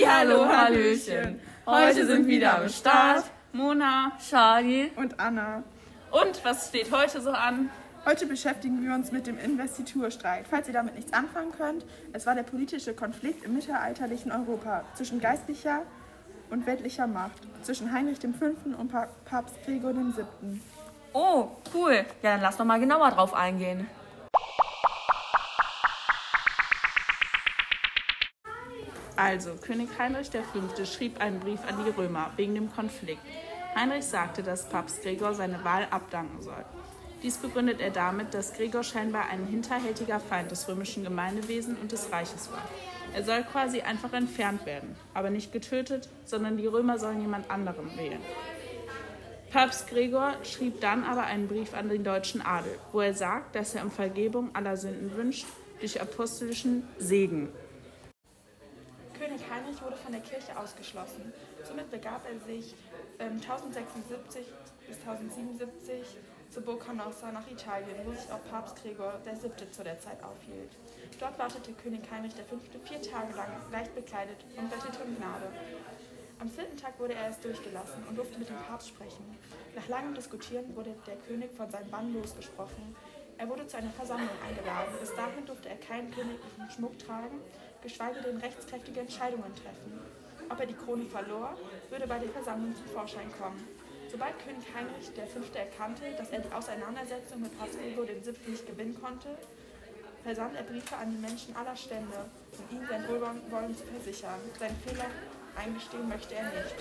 Hallihallo, Hallöchen. Heute sind wieder am Start Mona, Charlie und Anna. Und was steht heute so an? Heute beschäftigen wir uns mit dem Investiturstreit. Falls ihr damit nichts anfangen könnt, es war der politische Konflikt im mittelalterlichen Europa zwischen geistlicher und weltlicher Macht, zwischen Heinrich V. und Papst Gregor VII. Oh, cool. Ja, dann lass doch mal genauer drauf eingehen. Also, König Heinrich V. schrieb einen Brief an die Römer wegen dem Konflikt. Heinrich sagte, dass Papst Gregor seine Wahl abdanken soll. Dies begründet er damit, dass Gregor scheinbar ein hinterhältiger Feind des römischen Gemeindewesens und des Reiches war. Er soll quasi einfach entfernt werden, aber nicht getötet, sondern die Römer sollen jemand anderen wählen. Papst Gregor schrieb dann aber einen Brief an den deutschen Adel, wo er sagt, dass er um Vergebung aller Sünden wünscht durch apostolischen Segen. König Heinrich wurde von der Kirche ausgeschlossen. Somit begab er sich 1076 bis 1077 zu Burg Canossa nach Italien, wo sich auch Papst Gregor VII. Zu der Zeit aufhielt. Dort wartete König Heinrich V. 4 Tage lang leicht bekleidet und bettelte um Gnade. Am 4. Tag wurde er erst durchgelassen und durfte mit dem Papst sprechen. Nach langem Diskutieren wurde der König von seinem Bann losgesprochen. Er wurde zu einer Versammlung eingeladen. Bis dahin durfte er keinen königlichen Schmuck tragen, geschweige denn rechtskräftige Entscheidungen treffen. Ob er die Krone verlor, würde bei der Versammlung zum Vorschein kommen. Sobald König Heinrich V. erkannte, dass er die Auseinandersetzung mit Papst Gregor VII. Nicht gewinnen konnte, versandt er Briefe an die Menschen aller Stände, um ihnen sein Wohlwollen zu versichern. Seinen Fehler eingestehen möchte er nicht.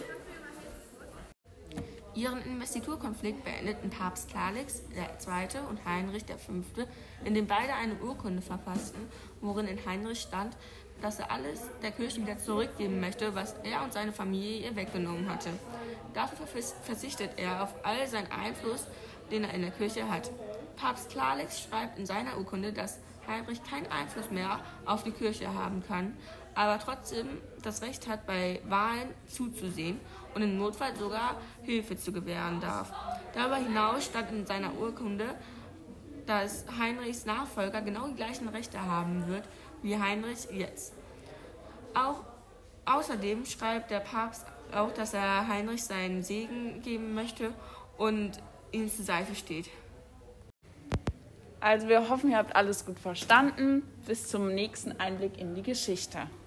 Ihren Investiturkonflikt beendeten Papst Clarix II. Und Heinrich V., indem beide eine Urkunde verfassten, worin in Heinrich stand, dass er alles der Kirche wieder zurückgeben möchte, was er und seine Familie ihr weggenommen hatte. Dafür verzichtet er auf all seinen Einfluss, den er in der Kirche hat. Papst Clarix schreibt in seiner Urkunde, dass Heinrich keinen Einfluss mehr auf die Kirche haben kann, aber trotzdem das Recht hat, bei Wahlen zuzusehen und im Notfall sogar Hilfe zu gewähren darf. Darüber hinaus stand in seiner Urkunde, dass Heinrichs Nachfolger genau die gleichen Rechte haben wird wie Heinrich jetzt. Außerdem schreibt der Papst auch, dass er Heinrich seinen Segen geben möchte und ihm zur Seite steht. Also wir hoffen, ihr habt alles gut verstanden. Bis zum nächsten Einblick in die Geschichte.